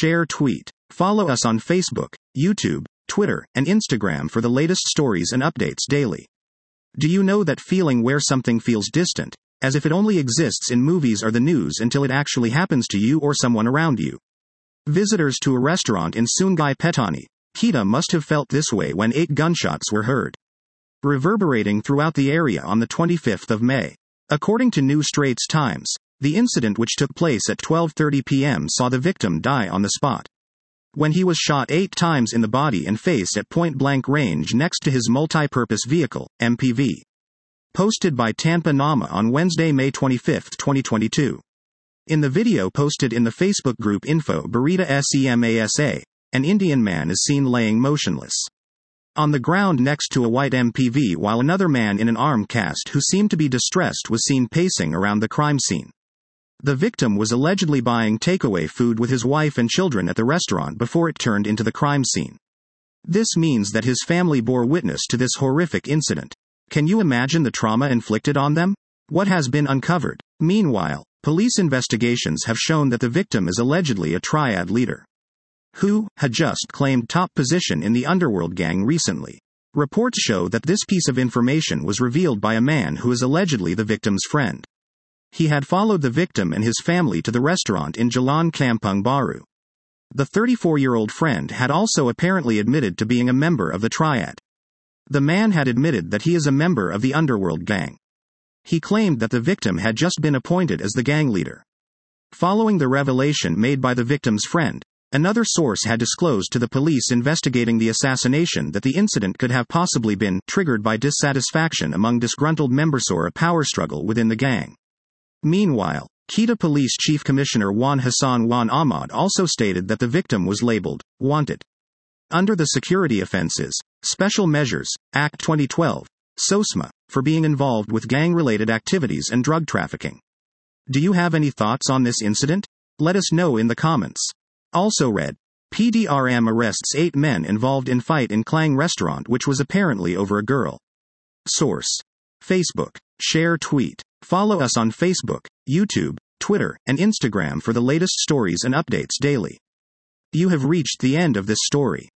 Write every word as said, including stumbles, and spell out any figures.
share, tweet. Follow us on Facebook, YouTube, Twitter, and Instagram for the latest stories and updates daily. Do you know that feeling where something feels distant, as if it only exists in movies or the news until it actually happens to you or someone around you? Visitors to a restaurant in Sungai Petani, Kedah must have felt this way when eight gunshots were heard, reverberating throughout the area on the twenty-fifth of May. According to New Straits Times, the incident, which took place at twelve thirty p.m., saw the victim die on the spot when he was shot eight times in the body and face at point-blank range next to his multi-purpose vehicle, M P V. Posted by Tanpa Nama on Wednesday, May twenty-fifth, twenty twenty-two. In the video posted in the Facebook group Info Berita Semasa, an Indian man is seen laying motionless on the ground next to a white M P V, while another man in an armed cast who seemed to be distressed was seen pacing around the crime scene. The victim was allegedly buying takeaway food with his wife and children at the restaurant before it turned into the crime scene. This means that his family bore witness to this horrific incident. Can you imagine the trauma inflicted on them? What has been uncovered? Meanwhile, police investigations have shown that the victim is allegedly a triad leader who had just claimed top position in the underworld gang recently. Reports show that this piece of information was revealed by a man who is allegedly the victim's friend. He had followed the victim and his family to the restaurant in Jalan Kampung Baru. The thirty-four-year-old friend had also apparently admitted to being a member of the triad. The man had admitted that he is a member of the underworld gang. He claimed that the victim had just been appointed as the gang leader. Following the revelation made by the victim's friend, another source had disclosed to the police investigating the assassination that the incident could have possibly been triggered by dissatisfaction among disgruntled members or a power struggle within the gang. Meanwhile, Kedah Police Chief Commissioner Wan Hassan Wan Ahmad also stated that the victim was labeled wanted under the Security Offences, Special Measures, Act twenty twelve, SOSMA, for being involved with gang-related activities and drug trafficking. Do you have any thoughts on this incident? Let us know in the comments. Also read, P D R M arrests eight men involved in fight in Klang restaurant which was apparently over a girl. Source: Facebook. Share, tweet. Follow us on Facebook, YouTube, Twitter, and Instagram for the latest stories and updates daily. You have reached the end of this story.